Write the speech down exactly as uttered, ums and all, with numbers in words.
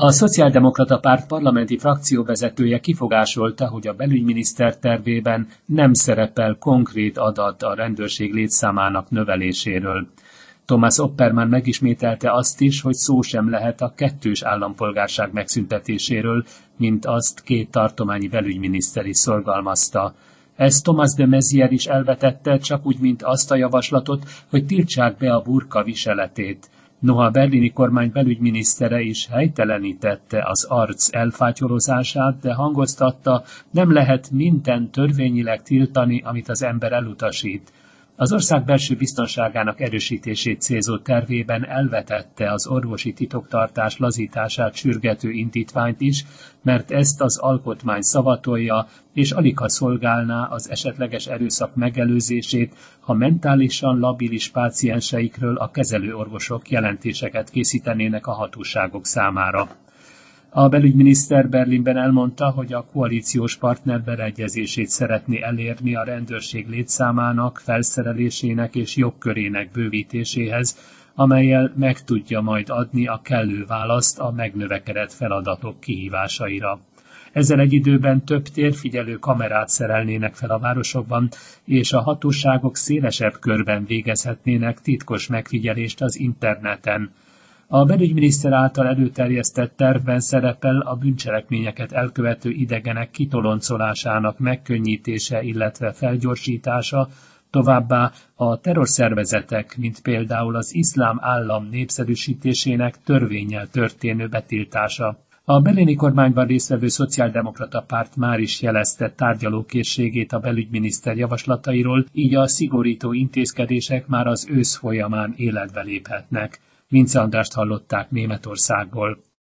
A Szociáldemokrata Párt parlamenti frakcióvezetője kifogásolta, hogy a belügyminiszter tervében nem szerepel konkrét adat a rendőrség létszámának növeléséről. Thomas Oppermann megismételte azt is, hogy szó sem lehet a kettős állampolgárság megszüntetéséről, mint azt két tartományi belügyminiszter is szorgalmazta. Ezt Thomas de Maizière is elvetette, csak úgy, mint azt a javaslatot, hogy tiltsák be a burka viseletét. Noha a berlini kormány belügyminisztere is helytelenítette az arc elfátyorozását, de hangoztatta, nem lehet minden törvényileg tiltani, amit az ember elutasít. Az ország belső biztonságának erősítését célzó tervében elvetette az orvosi titoktartás lazítását sürgető indítványt is, mert ezt az alkotmány szavatolja, és aligha szolgálná az esetleges erőszak megelőzését, ha mentálisan labilis pácienseikről a kezelőorvosok jelentéseket készítenének a hatóságok számára. A belügyminiszter Berlinben elmondta, hogy a koalíciós partner beleegyezését szeretné elérni a rendőrség létszámának, felszerelésének és jogkörének bővítéséhez, amellyel meg tudja majd adni a kellő választ a megnövekedett feladatok kihívásaira. Ezzel egy időben több térfigyelő kamerát szerelnének fel a városokban, és a hatóságok szélesebb körben végezhetnének titkos megfigyelést az interneten. A belügyminiszter által előterjesztett tervben szerepel a bűncselekményeket elkövető idegenek kitoloncolásának megkönnyítése, illetve felgyorsítása, továbbá a terrorszervezetek, mint például az iszlám állam népszerűsítésének törvénnyel történő betiltása. A berlini kormányban résztvevő szociáldemokrata párt már is jelezte tárgyalókészségét a belügyminiszter javaslatairól, így a szigorító intézkedések már az ősz folyamán életbe léphetnek. Vince Andrást hallották Németországból.